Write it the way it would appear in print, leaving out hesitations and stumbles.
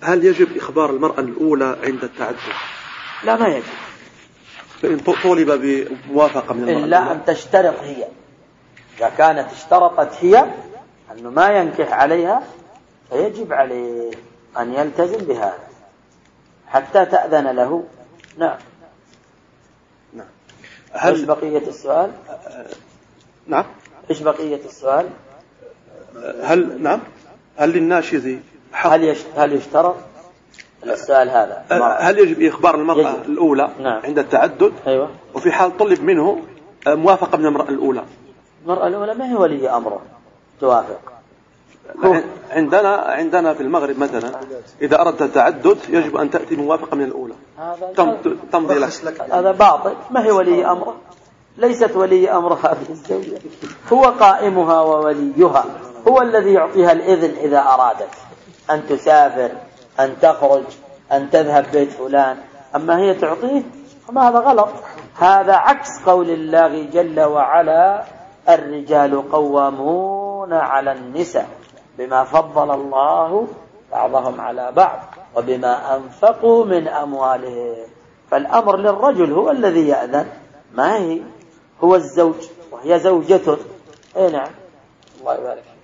هل يجب إخبار المرأة الأولى عند التعدد؟ لا، ما يجب. فإن طولب بموافقة من المرأة إلا أن تشترط هي. إذا كانت اشترطت هي أنه ما ينكح عليها فيجب عليه أن يلتزم بهذا حتى تأذن له. نعم. إيش بقية السؤال؟ نعم. إيش بقية السؤال؟ هل للناشز حق؟ هل يشترط السؤال هذا؟ هل يجب إخبار المرأة الأولى عند التعدد؟ أيوة. وفي حال طلب منه موافقة من المرأة الأولى. المرأة الأولى ما هي ولي أمره توافق. عندنا في المغرب مثلا إذا أردت التعدد يجب أن تأتي موافقة من الأولى تمضي لك. هذا باطل، ما هي ولي أمره، ليست ولي أمر هذه الزوجة، هو قائمها ووليها، هو الذي يعطيها الإذن إذا أرادت أن تسافر، أن تخرج، أن تذهب بيت فلان. أما هي تعطيه، ما هذا غلط. هذا عكس قول الله جل وعلا: الرجال قوامون على النساء بما فضل الله بعضهم على بعض وبما أنفقوا من أموالهم. فالأمر للرجل، هو الذي يأذن، ما هي هو الزوج وهي زوجته. نعم. الله يبارك.